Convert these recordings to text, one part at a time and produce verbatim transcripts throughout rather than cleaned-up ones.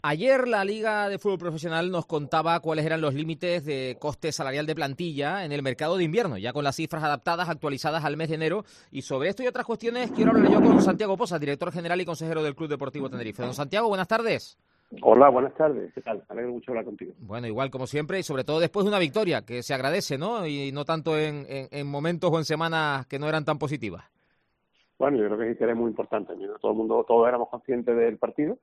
Ayer la Liga de Fútbol Profesional nos contaba cuáles eran los límites de coste salarial de plantilla en el mercado de invierno, ya con las cifras adaptadas, actualizadas al mes de enero. Y sobre esto y otras cuestiones quiero hablar yo con Santiago Poza, director general y consejero del Club Deportivo Tenerife. Don Santiago, buenas tardes. Hola, buenas tardes. ¿Qué tal? Me alegro mucho hablar contigo. Bueno, igual como siempre y sobre todo después de una victoria, que se agradece, ¿no? Y no tanto en, en, en momentos o en semanas que no eran tan positivas. Bueno, yo creo que sí que es muy importante. Mira, todo el mundo, todos éramos conscientes del partido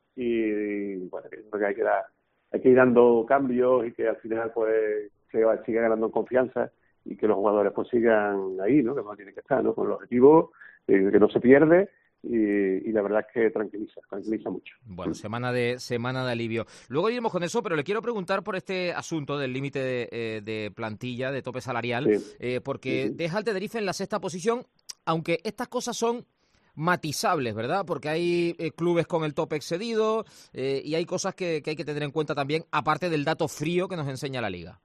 y, bueno, creo que hay que, dar, hay que ir dando cambios y que al final pues se siga ganando confianza y que los jugadores pues sigan ahí, ¿no? Que no tienen que estar, ¿no? Con el objetivo eh, que no se pierde. Y, y la verdad es que tranquiliza, tranquiliza mucho. Bueno, semana de semana de alivio. Luego iremos con eso, pero le quiero preguntar por este asunto del límite de, eh, de plantilla, de tope salarial, sí. eh, porque uh-huh. deja al Tenerife en la sexta posición, aunque estas cosas son matizables, ¿verdad? Porque hay eh, clubes con el tope excedido eh, y hay cosas que, que hay que tener en cuenta también, aparte del dato frío que nos enseña la Liga.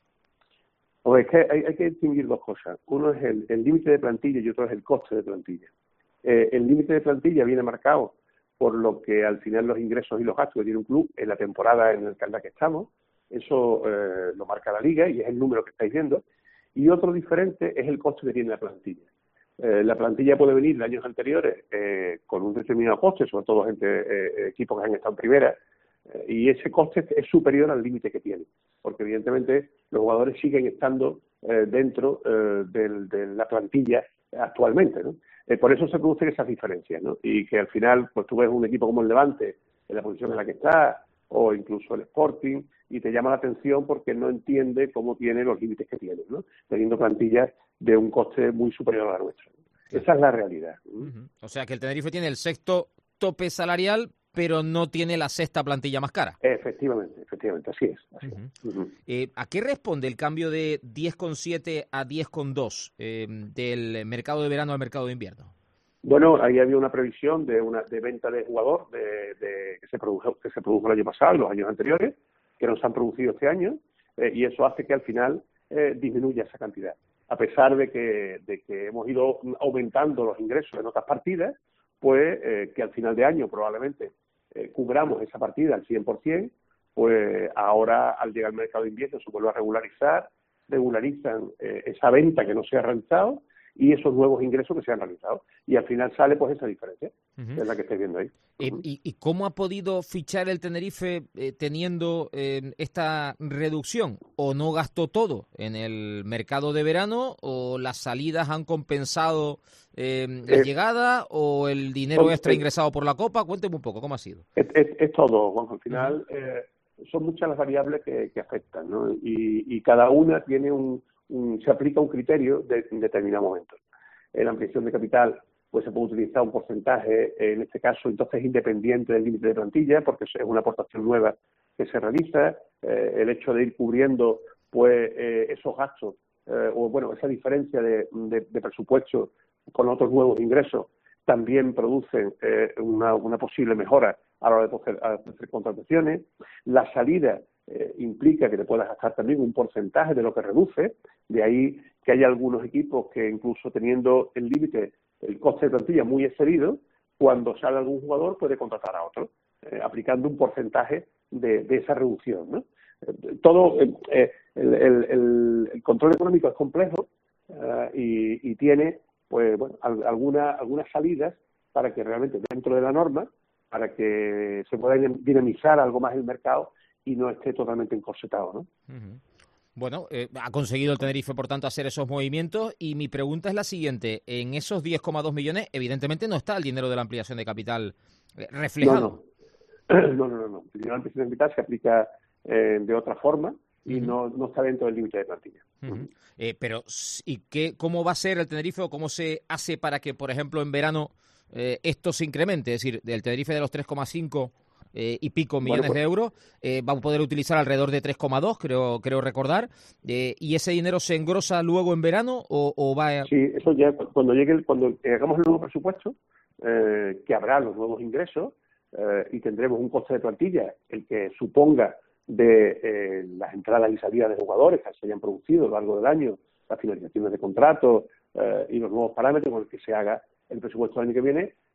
Pues es que hay, hay que distinguir dos cosas. Uno es el, el límite de plantilla y otro es el coste de plantilla. Eh, el límite de plantilla viene marcado por lo que al final los ingresos y los gastos que tiene un club en la temporada en la que estamos. Eso eh, lo marca la Liga y es el número que estáis viendo. Y otro diferente es el coste que tiene la plantilla. Eh, la plantilla puede venir de años anteriores eh, con un determinado coste, sobre todo gente, eh, equipos que han estado en primera, eh, y ese coste es superior al límite que tiene, porque evidentemente los jugadores siguen estando eh, dentro eh, del, de la plantilla actualmente, ¿no? Eh, por eso se producen esas diferencias, ¿no? Y que al final, pues tú ves un equipo como el Levante, en la posición en la que está, o incluso el Sporting, y te llama la atención porque no entiende cómo tiene los límites que tiene, ¿no? Teniendo plantillas de un coste muy superior a la nuestra. Claro. Esa es la realidad. Uh-huh. O sea que el Tenerife tiene el sexto tope salarial, pero no tiene la sexta plantilla más cara. Efectivamente, efectivamente, así es. Así uh-huh. es. Uh-huh. Eh, ¿A qué responde el cambio de diez coma siete a diez coma dos eh, del mercado de verano al mercado de invierno? Bueno, ahí había una previsión de una de venta de jugador de, de, que se produjo que se produjo el año pasado y los años anteriores, que no se han producido este año, eh, y eso hace que al final eh, disminuya esa cantidad. A pesar de que, de que hemos ido aumentando los ingresos en otras partidas, pues eh, que al final de año probablemente eh, cubramos esa partida al cien por ciento, pues ahora al llegar al mercado de invierno se vuelve a regularizar, regularizan eh, esa venta que no se ha realizado y esos nuevos ingresos que se han realizado. Y al final sale pues esa diferencia, uh-huh. que es la que estáis viendo ahí. Uh-huh. ¿Y, ¿Y cómo ha podido fichar el Tenerife eh, teniendo eh, esta reducción? ¿O no gastó todo en el mercado de verano? ¿O las salidas han compensado eh, la eh, llegada? ¿O el dinero extra eh, ingresado por la Copa? Cuénteme un poco, ¿cómo ha sido? Es, es, es todo, Juanjo. Al final uh-huh. eh, son muchas las variables que, que afectan, ¿no? Y, y cada una tiene un... Un, se aplica un criterio de, en determinado momento. En la ampliación de capital pues se puede utilizar un porcentaje, en este caso entonces independiente del límite de plantilla, porque es una aportación nueva que se realiza, eh, el hecho de ir cubriendo pues eh, esos gastos, eh, o bueno, esa diferencia de, de, de presupuesto con otros nuevos ingresos, también producen eh, una, una posible mejora a la hora de hacer, hacer contrataciones. La salida eh, implica que te puedas gastar también un porcentaje de lo que reduce, de ahí que hay algunos equipos que incluso teniendo el límite, el coste de plantilla muy excedido, cuando sale algún jugador puede contratar a otro, eh, aplicando un porcentaje de, de esa reducción, ¿no? Eh, todo eh, el, el, el, el control económico es complejo eh, y, y tiene pues bueno, alguna, algunas salidas para que realmente dentro de la norma, para que se pueda dinamizar algo más el mercado y no esté totalmente encorsetado, ¿no? Uh-huh. Bueno, eh, ha conseguido el Tenerife, por tanto, hacer esos movimientos y mi pregunta es la siguiente. En esos diez coma dos millones, evidentemente no está el dinero de la ampliación de capital eh, reflejado. No, no, no, no, no. El dinero de la ampliación de capital se aplica eh, de otra forma y uh-huh. no, no está dentro del límite de plantilla. Uh-huh. Eh, pero, ¿y qué, cómo va a ser el Tenerife o cómo se hace para que, por ejemplo, en verano eh, esto se incremente? Es decir, del Tenerife de los tres coma cinco eh, y pico millones bueno, pues, de euros, eh, va a poder utilizar alrededor de tres coma dos, creo, creo recordar, eh, ¿y ese dinero se engrosa luego en verano o, o va a...? Sí, eso ya cuando llegue, el, cuando hagamos el nuevo presupuesto, eh, que habrá los nuevos ingresos eh, y tendremos un coste de plantilla, el que suponga de eh, las entradas y salidas de jugadores que se hayan producido a lo largo del año, las finalizaciones de contratos eh, y los nuevos parámetros con los que se haga el presupuesto del año que viene,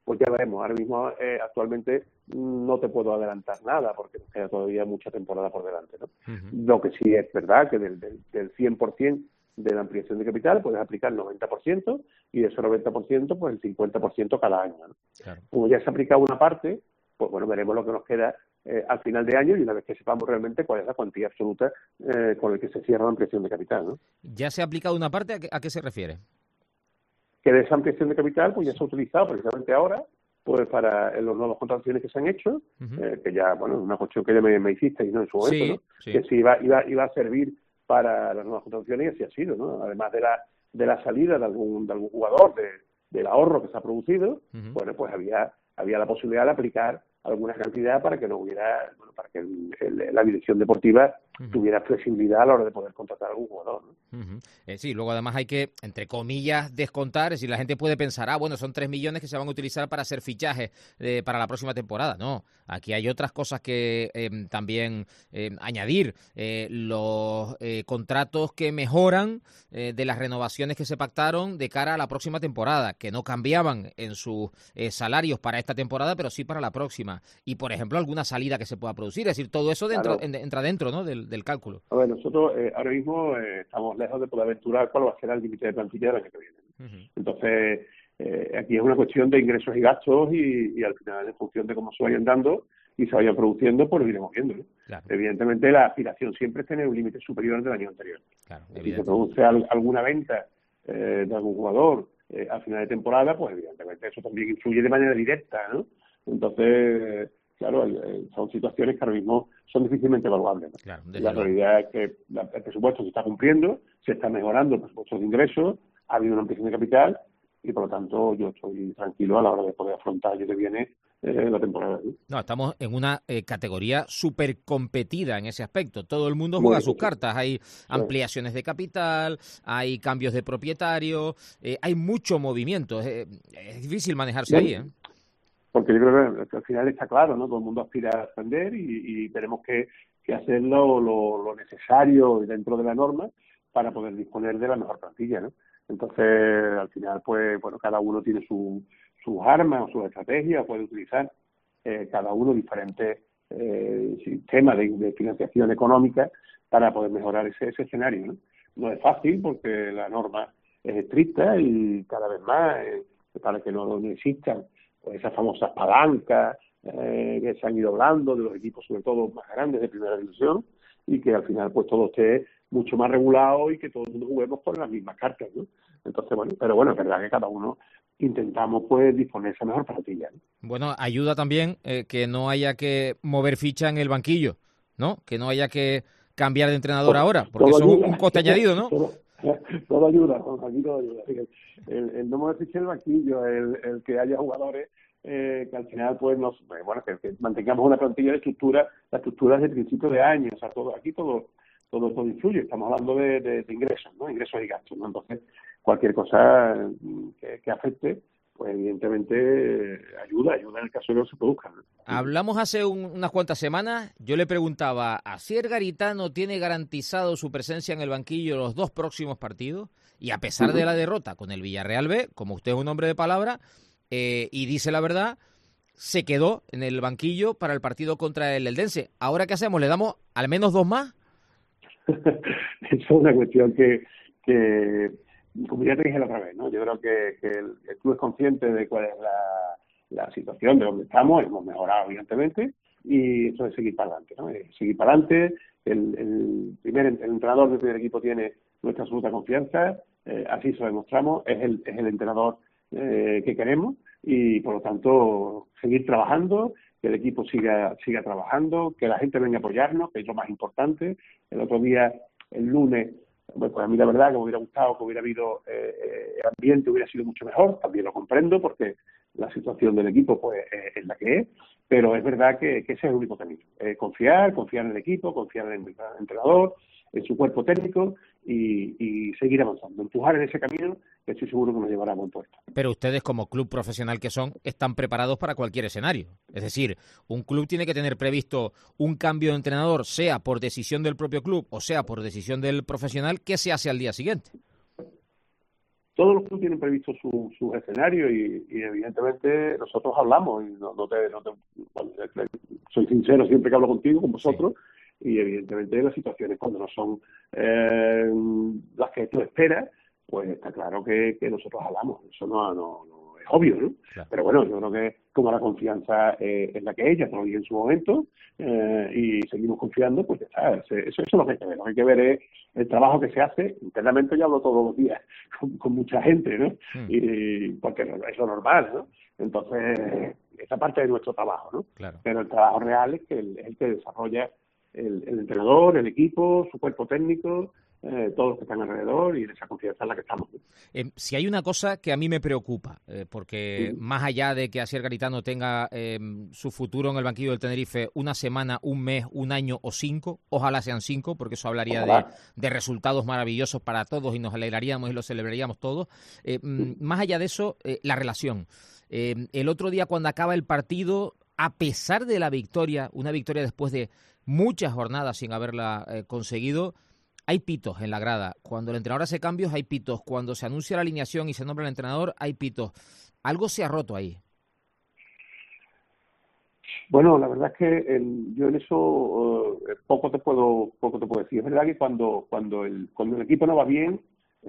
pues ya veremos. Ahora mismo, eh, actualmente, no te puedo adelantar nada porque nos queda todavía mucha temporada por delante, ¿no? Uh-huh. Lo que sí es verdad que del, del, del cien por ciento de la ampliación de capital puedes aplicar el noventa por ciento y de ese noventa por ciento pues el cincuenta por ciento cada año, ¿no? Claro. Como ya se ha aplicado una parte, pues bueno, veremos lo que nos queda eh, al final de año y una vez que sepamos realmente cuál es la cuantía absoluta eh, con la que se cierra la ampliación de capital, ¿no? ¿Ya se ha aplicado una parte? ¿A qué, a qué se refiere? Que de esa ampliación de capital pues ya se ha utilizado precisamente ahora pues para en las nuevas contrataciones que se han hecho, uh-huh. eh, que ya, bueno, una cuestión que ya me, me hicisteis, ¿no?, en su momento, sí, ¿no? Sí. Que si iba, iba, iba a servir para las nuevas contrataciones y así ha sido, ¿no? Además de la de la salida de algún de algún jugador, de, del ahorro que se ha producido, uh-huh. bueno, pues había había la posibilidad de aplicar alguna cantidad para que no hubiera, bueno, para que el, el, la dirección deportiva uh-huh. tuviera flexibilidad a la hora de poder contratar a algún jugador, ¿no? Uh-huh. Eh, sí, luego además hay que, entre comillas, descontar, es decir, la gente puede pensar, ah, bueno, son tres millones que se van a utilizar para hacer fichajes eh, para la próxima temporada. No, aquí hay otras cosas que eh, también eh, añadir. Eh, los eh, contratos que mejoran eh, de las renovaciones que se pactaron de cara a la próxima temporada, que no cambiaban en sus eh, salarios para esta temporada, pero sí para la próxima. Y, por ejemplo, alguna salida que se pueda producir. Es decir, todo eso dentro, claro. en, entra dentro, ¿no?, del, del cálculo. A ver, nosotros eh, ahora mismo eh, estamos lejos de poder aventurar cuál va a ser el límite de plantilla del año que viene. Uh-huh. Entonces, eh, aquí es una cuestión de ingresos y gastos y, y al final, en función de cómo se vayan dando y se vayan produciendo, pues lo iremos viendo, ¿no? Claro. Evidentemente, la aspiración siempre es tener un límite superior al del año anterior. Claro, si se produce al, alguna venta eh, de algún jugador eh, al final de temporada, pues evidentemente eso también influye de manera directa, ¿no? Entonces, claro, son situaciones que ahora mismo son difícilmente evaluables, ¿no? Claro, la realidad es que la, el presupuesto se está cumpliendo, se está mejorando el presupuesto de ingresos, ha habido una ampliación de capital y, por lo tanto, yo estoy tranquilo a la hora de poder afrontar el año que viene eh, la temporada. ¿Sí? No, estamos en una eh, categoría súper competida en ese aspecto. Todo el mundo juega sus cartas. Hay ampliaciones de capital, hay cambios de propietario, eh, hay mucho movimiento. Eh, es difícil manejarse ahí, ¿eh? Porque yo creo que al final está claro, ¿no? Todo el mundo aspira a ascender y, y tenemos que, que hacerlo lo, lo necesario dentro de la norma para poder disponer de la mejor plantilla, ¿no? Entonces, al final, pues, bueno, cada uno tiene su, sus armas o sus estrategias, puede utilizar eh, cada uno diferentes eh, sistemas de, de financiación económica para poder mejorar ese, ese escenario, ¿no? No es fácil porque la norma es estricta y cada vez más, eh, para que no, no existan pues esas famosas palancas eh, que se han ido hablando de los equipos, sobre todo más grandes de primera división, y que al final pues todo esté mucho más regulado y que todo el mundo juguemos con las mismas cartas, ¿no? Entonces, bueno, pero bueno, es verdad que cada uno intentamos pues disponer esa mejor plantilla, ¿no? Bueno, ayuda también eh, que no haya que mover ficha en el banquillo, ¿no? Que no haya que cambiar de entrenador todo, ahora, porque eso es un coste añadido, ¿no? Todo, todo ayuda, aquí todo ayuda. El, el no mover ficha en el banquillo, el, el que haya jugadores eh, que al final pues nos, bueno, que, que mantengamos una plantilla de estructura, la estructura desde principio de año, o sea, todo aquí todo todo todo influye, estamos hablando de, de, de ingresos, ¿no? Ingresos y gastos, ¿no? Entonces, cualquier cosa que, que afecte, pues evidentemente ayuda, ayuda en el caso de que no se produzca, ¿no? Hablamos hace un, unas cuantas semanas, yo le preguntaba, ¿Asier Garitano tiene garantizado su presencia en el banquillo los dos próximos partidos? Y a pesar uh-huh. de la derrota con el Villarreal B, como usted es un hombre de palabra, eh, y dice la verdad, se quedó en el banquillo para el partido contra el Eldense. ¿Ahora qué hacemos? ¿Le damos al menos dos más? Eso es una cuestión que, que, como ya te dije la otra vez, ¿no? Yo creo que, que el, el club es consciente de cuál es la, la situación de donde estamos, hemos mejorado evidentemente, y eso es seguir para adelante, ¿no? Es seguir para adelante, el, el primer el entrenador del primer equipo tiene nuestra absoluta confianza, eh, así se lo demostramos, es el, es el entrenador eh, que queremos y por lo tanto seguir trabajando, que el equipo siga siga trabajando, que la gente venga a apoyarnos, que es lo más importante. El otro día, el lunes, pues a mí la verdad que me hubiera gustado que hubiera habido eh, el ambiente, hubiera sido mucho mejor, también lo comprendo porque la situación del equipo pues eh, es la que es, pero es verdad que, que ese es el único camino, eh, confiar, confiar en el equipo, confiar en el entrenador, en su cuerpo técnico y, y seguir avanzando, empujar en ese camino que estoy seguro que nos llevará a buen puesto. Pero ustedes como club profesional que son, están preparados para cualquier escenario. Es decir, un club tiene que tener previsto un cambio de entrenador, sea por decisión del propio club o sea por decisión del profesional, ¿qué se hace al día siguiente? todos los clubes tienen previsto sus su escenarios y, y evidentemente nosotros hablamos y no, no te, no te bueno, soy sincero siempre que hablo contigo, con vosotros, sí. Y evidentemente las situaciones cuando no son eh, las que tú esperas, pues está claro que, que nosotros hablamos, eso no, no, no es obvio, ¿no? Claro. Pero bueno, yo creo que como la confianza eh, es la que ella, te lo dije en su momento, eh, y seguimos confiando, pues ya está, eso, eso es lo que hay que ver, lo que hay que ver es el trabajo que se hace, internamente yo hablo todos los días con, con mucha gente, ¿no? Mm. Y porque es lo normal, ¿no? Entonces, esa parte de nuestro trabajo, ¿no? Claro. Pero el trabajo real es que el, es el que desarrolla el, el entrenador, el equipo, su cuerpo técnico, eh, todos los que están alrededor y de esa confianza en la que estamos. Eh, si hay una cosa que a mí me preocupa, eh, porque sí. Más allá de que Asier Garitano tenga eh, su futuro en el banquillo del Tenerife una semana, un mes, un año o cinco, ojalá sean cinco, porque eso hablaría de, de resultados maravillosos para todos y nos alegraríamos y lo celebraríamos todos. Eh, sí. Más allá de eso, eh, la relación. Eh, el otro día cuando acaba el partido, a pesar de la victoria, una victoria después de muchas jornadas sin haberla eh, conseguido, hay pitos en la grada. Cuando el entrenador hace cambios, hay pitos. Cuando se anuncia la alineación y se nombra el entrenador, hay pitos. Algo se ha roto ahí. Bueno, la verdad es que el, yo en eso uh, poco te puedo poco te puedo decir. Es verdad que cuando cuando el cuando el equipo no va bien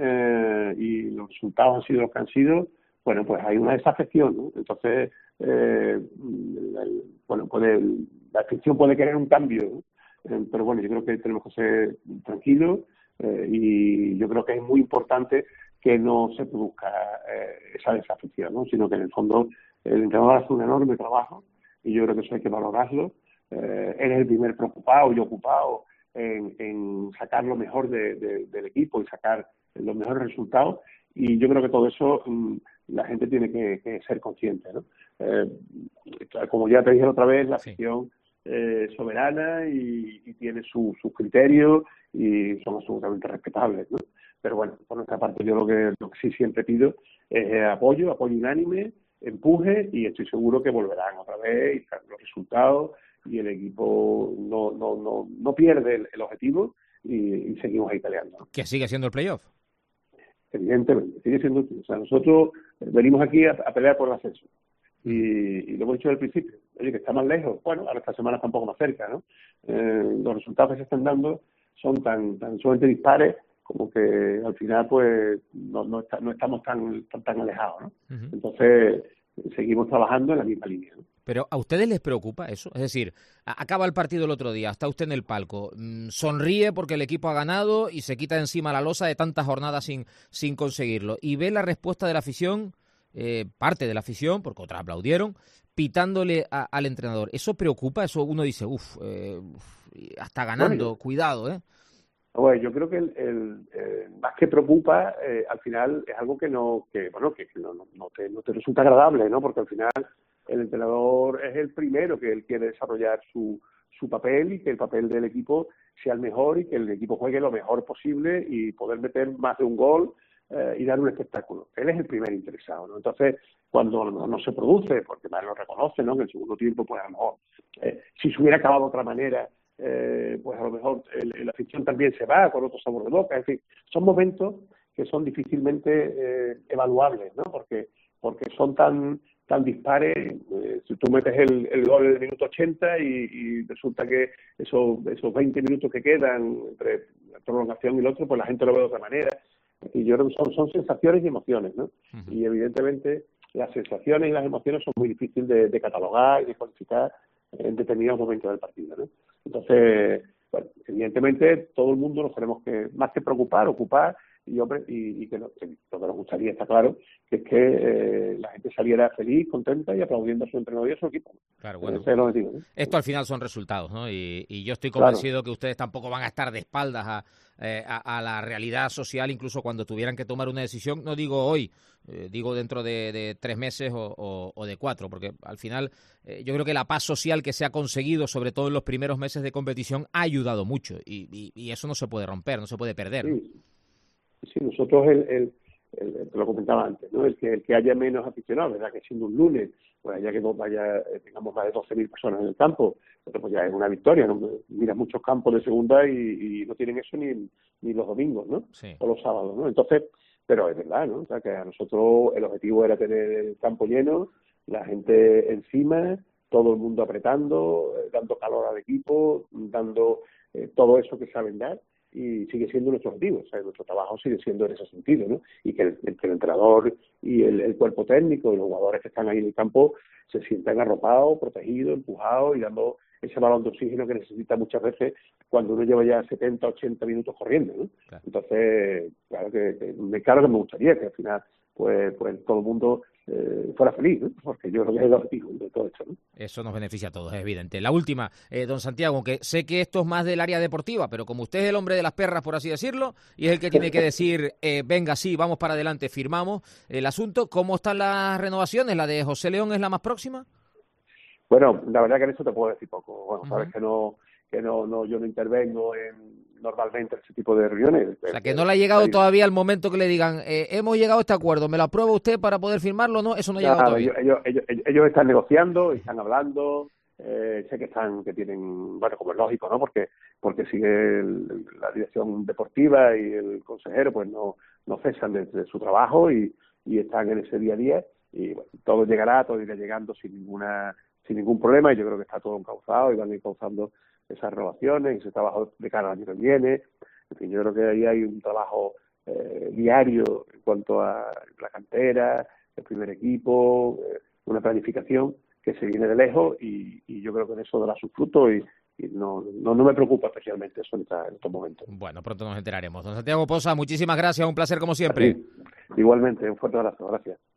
eh, y los resultados han sido los que han sido, bueno, pues hay una desafección, ¿no? Entonces, eh, el, bueno, puede, la afición puede querer un cambio, ¿no? Eh, pero bueno, yo creo que tenemos que ser tranquilos eh, y yo creo que es muy importante que no se produzca eh, esa desafección, ¿no? Sino que en el fondo el entrenador hace un enorme trabajo y yo creo que eso hay que valorarlo. Eh, él es el primer preocupado y ocupado en, en sacar lo mejor de, de, del equipo y sacar los mejores resultados y yo creo que todo eso um, la gente tiene que, que ser consciente, ¿no? Eh, como ya te dije otra vez, la afición sí. Eh, soberana y, y tiene sus su criterios y son absolutamente respetables, ¿no? Pero bueno, por nuestra parte yo lo que, lo que sí siempre pido es apoyo, apoyo unánime, empuje y estoy seguro que volverán otra vez y los resultados y el equipo no no no, no pierde el, el objetivo y, y seguimos ahí peleando, ¿no? Que sigue siendo el playoff. Evidentemente, sigue siendo, o sea, nosotros venimos aquí a, a pelear por el ascenso. Y, y lo hemos dicho al principio, oye, que está más lejos, bueno, ahora esta semana está un poco más cerca, ¿no? Eh, los resultados que se están dando son tan tan sumamente dispares como que al final pues no no, está, no estamos tan, tan tan alejados, ¿no? Uh-huh. Entonces seguimos trabajando en la misma línea, ¿no? Pero ¿a ustedes les preocupa eso? Es decir, acaba el partido el otro día, está usted en el palco, sonríe porque el equipo ha ganado y se quita de encima la losa de tantas jornadas sin, sin conseguirlo. Y ve la respuesta de la afición, eh, parte de la afición, porque otras aplaudieron, pitándole a, al entrenador. ¿Eso preocupa? Eso uno dice, uff, eh, hasta ganando, bueno, cuidado, ¿eh? Bueno, yo creo que el, el eh, más que preocupa, eh, al final es algo que no, que bueno, que, que no, no, no, te, no te resulta agradable, ¿no? Porque al final el entrenador es el primero que él quiere desarrollar su, su papel y que el papel del equipo sea el mejor y que el equipo juegue lo mejor posible y poder meter más de un gol eh, y dar un espectáculo. Él es el primer interesado, ¿no? Entonces, cuando no, no se produce, porque más lo reconoce, ¿no? En el segundo tiempo, pues a lo mejor, eh, si se hubiera acabado de otra manera, eh, pues a lo mejor el, la afición también se va con otro sabor de boca. En fin, son momentos que son difícilmente eh, evaluables, ¿no? Porque porque son tan tan dispares, eh, si tú metes el, el gol en el minuto ochenta y, y resulta que esos, esos veinte minutos que quedan entre la prolongación y el otro, pues la gente lo ve de otra manera. Y yo creo que son, son sensaciones y emociones, ¿no? Uh-huh. Y evidentemente las sensaciones y las emociones son muy difíciles de, de catalogar y de cuantificar en determinados momentos del partido, ¿no? Entonces, bueno, evidentemente todo el mundo nos tenemos que, más que preocupar, ocupar y hombre y, y que, no, que lo que nos gustaría, está claro, que es que eh, la gente saliera feliz, contenta y aplaudiendo a su entrenador y a su equipo. Claro, bueno, Ese es el objetivo, ¿no? Esto al final son resultados, ¿no? Y, y yo estoy convencido claro. que ustedes tampoco van a estar de espaldas a, eh, a, a la realidad social, incluso cuando tuvieran que tomar una decisión, no digo hoy, eh, digo dentro de, de tres meses o, o, o de cuatro, porque al final eh, yo creo que la paz social que se ha conseguido, sobre todo en los primeros meses de competición, ha ayudado mucho y, y, y eso no se puede romper, no se puede perder, ¿no? Sí. Sí, nosotros, el, el, el, te lo comentaba antes, ¿no? El que, el que haya menos aficionados, ¿verdad? Que siendo un lunes, pues haya que vaya, tengamos más de doce mil personas en el campo, pues ya es una victoria, ¿no? Mira muchos campos de segunda y, y no tienen eso ni, ni los domingos, ¿no? Sí. O los sábados, ¿no? Entonces, pero es verdad, ¿no? O sea, que a nosotros el objetivo era tener el campo lleno, la gente encima, todo el mundo apretando, eh, dando calor al equipo, dando eh, todo eso que saben dar, y sigue siendo nuestro objetivo, o sea, nuestro trabajo sigue siendo en ese sentido, ¿no? Y que el, que el entrenador y el, el cuerpo técnico y los jugadores que están ahí en el campo se sientan arropados, protegidos, empujados y dando ese balón de oxígeno que necesita muchas veces cuando uno lleva ya setenta, ochenta minutos corriendo, ¿no? Claro. Entonces, claro que, que, claro que me gustaría que al final pues, pues todo el mundo eh, fuera feliz, ¿no? Porque yo creo que es el objetivo de todo esto, ¿no? Eso nos beneficia a todos, es evidente. La última, eh, don Santiago, que sé que esto es más del área deportiva, pero como usted es el hombre de las perras, por así decirlo, y es el que tiene que decir, eh, venga, sí, vamos para adelante, firmamos el asunto, ¿cómo están las renovaciones? ¿La de José León es la más próxima? Bueno, la verdad que en eso te puedo decir poco. Bueno, uh-huh. sabes que no, que no, no, yo no intervengo en normalmente en ese tipo de reuniones. O sea, que no le ha llegado ahí todavía el momento que le digan, eh, hemos llegado a este acuerdo, ¿me lo aprueba usted para poder firmarlo? No, eso no ha llegado Nada, todavía. Ellos, ellos, ellos, ellos están negociando, están hablando, eh, sé que están, que tienen, bueno, como es lógico, ¿no? Porque, porque sigue el, la dirección deportiva y el consejero, pues no, no cesan de, de su trabajo y, y están en ese día a día y bueno, todo llegará, todo irá llegando sin ninguna sin ningún problema, y yo creo que está todo encauzado y van a ir causando esas renovaciones, ese trabajo de cara al año que viene. En fin, yo creo que ahí hay un trabajo eh, diario en cuanto a la cantera, el primer equipo, eh, una planificación que se viene de lejos y, y yo creo que en eso dará sus frutos y, y no, no, no me preocupa especialmente eso en, esta, en estos momentos. Bueno, pronto nos enteraremos. Don Santiago Poza, muchísimas gracias, un placer como siempre. Sí, igualmente, un fuerte abrazo, gracias.